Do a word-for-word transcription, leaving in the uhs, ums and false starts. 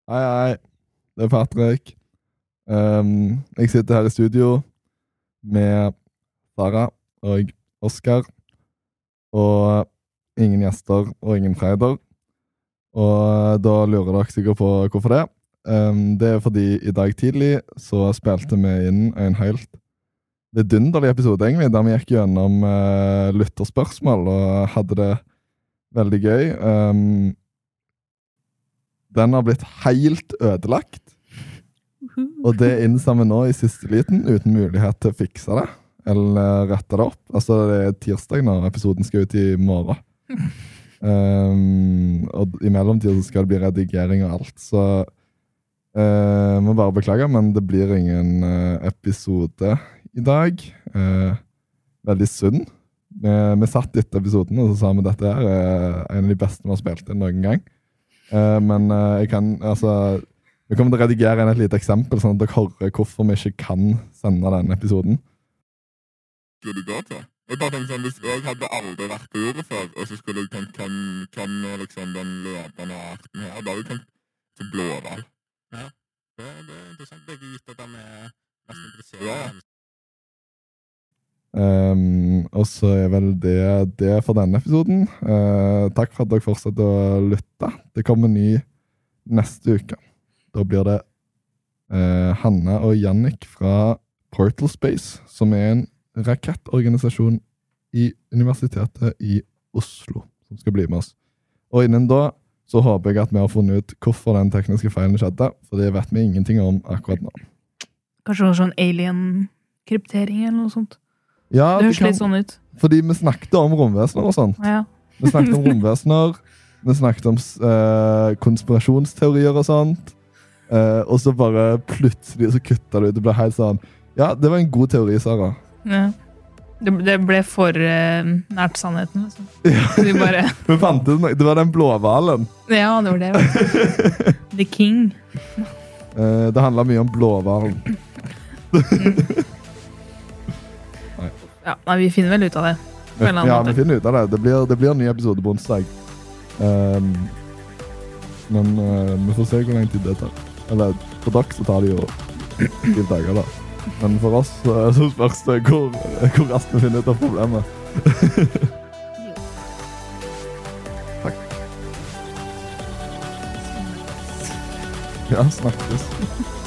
Hei, hei. Det er Patrick. Um, jeg sitter her i studio med Sara og Oskar. Og ingen gjester og ingen Freider. Og da lurer dere sikkert på hvorfor det. Um, det er fordi i dag tidlig så spilte vi inn en helt vidunderlig episode, egentlig, der vi gikk gjennom uh, lytterspørsmål og hadde det veldig gøy. Um, den har blitt helt ødelagt. Og det innser vi nå i siste liten, uten mulighet til å fikse det, eller rette det opp. Altså, det er tirsdag når episoden skal ut i morgen. Um, og i mellomtiden så skal det bli redigering og alt, så uh, må bare beklage, men det blir ingen uh, episode i dag. Uh, veldig synd. Vi, vi satt etter episoden, og så sa vi dette her er en av de beste vi har spilt inn noen gang. Uh, men uh, jeg kan, altså... Vi kommer til å redigere en et lite eksempel, sånn at dere hører hvorfor vi ikke kan sende denne episoden. Skulle du gå til? Jeg bare tenkte sånn, hvis jeg hadde aldri vært på jordet før, og så skulle jeg tenkt, kan, kan liksom den løpende arten her, da hadde jeg tenkt til blåval. Ja, det, det er interessant. Det er ikke gitt at de er mest interessert. Ja. Um, og så er vel det, det for denne episoden. Uh, takk for at dere fortsetter å lytte. Det kommer ny neste uke. Da blir det uh, Hanne og Jannik fra Portal Space, som er en rakettorganisasjon i Universitetet i Oslo, som skal bli med oss. Og innen da så håper jeg at vi har funnet ut hvorfor den tekniske feilen skjedde, for det vet vi ingenting om akkurat nå. Kanskje noe sånn alien-kryptering eller noe sånt? Ja, det høres litt sånn ut. Fordi vi snakket om romvesener og sånt. Ja. Vi snakket om romvesener, vi snakket om uh, konspirasjonsteorier og sånt, uh, og så bare plutselig så kuttet det ut. Det ble helt sånn, ja, det var en god teori, Sara. Ja. Det, det ble for uh, nært sannheten, liksom. Ja. Vi bare... Vi fant ut, det var den blåvalen. Ja, det var det. The King. Uh, det handler mye om blåvalen. Nei. Ja, nei, vi finner vel ut av det. Ja, måte. Vi finner ut av det. Det blir, det blir en ny episode på onsdag. Um, men uh, vi får se hvor lang tid det tar. Eller, for dere så tar det jo fire dager da. Men for oss uh, så spørs det hvor, hvor raskt vi finner ut av problemet. Takk. Ja, snakkes.